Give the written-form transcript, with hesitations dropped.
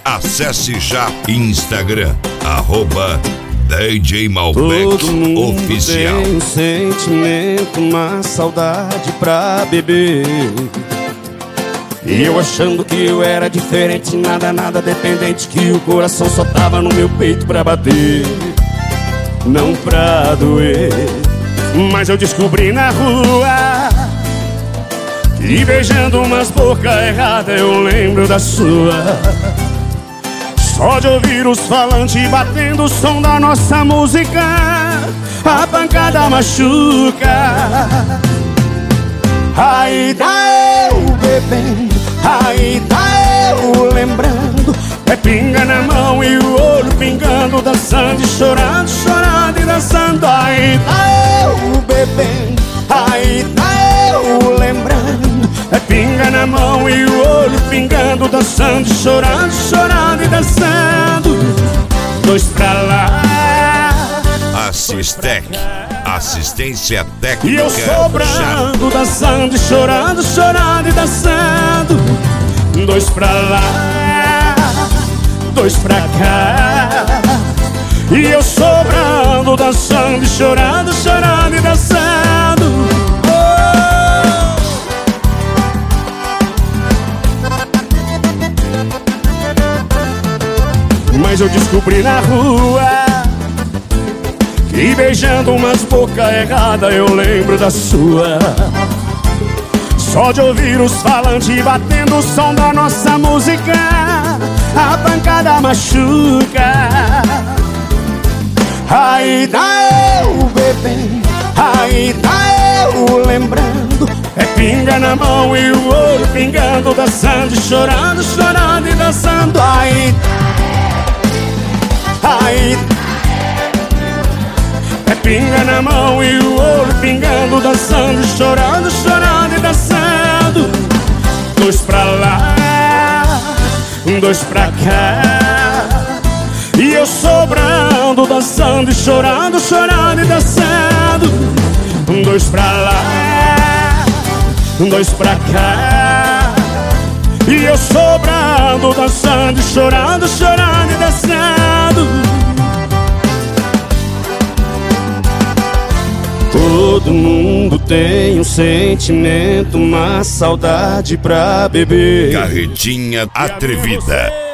Acesse já Instagram, @DJ Malbec Todo mundo Oficial. tem um sentimento, uma saudade pra beber. E eu achando que eu era diferente, nada dependente, que o coração só tava no meu peito pra bater, não pra doer. Mas eu descobri na rua que beijando umas bocas erradas eu lembro da sua. Só de ouvir os falantes batendo o som da nossa música, a pancada machuca. Aí tá eu bebendo, aí tá eu lembrando. É pinga na mão e o olho pingando, dançando e chorando, chorando e dançando. Aí tá eu bebendo, aí tá eu lembrando. É pinga na mão e o olho pingando, dançando e chorando, chorando e dançando. Dois pra lá, Assistec, assistência e técnica. eu sobrando, dançando e chorando, chorando e dançando. Dois pra lá, dois pra cá, e eu sobrando, dançando e chorando, chorando e dançando. Mas eu descobri na rua que beijando umas bocas erradas eu lembro da sua. Só de ouvir os falantes batendo o som da nossa música, a pancada machuca. Aí tá eu bebendo, aí tá eu lembrando. É pinga na mão e o olho pingando, dançando e chorando, chorando e dançando. Aí é pinga na mão e o olho pingando, dançando, chorando, chorando e dançando. Dois pra lá, dois pra cá, e eu sobrando, dançando e chorando, chorando e dançando. Dois pra lá, dois pra cá, e eu sobrando, dançando e chorando, chorando e dançando. Todo mundo tem um sentimento, uma saudade pra beber. Carretinha Atrevida.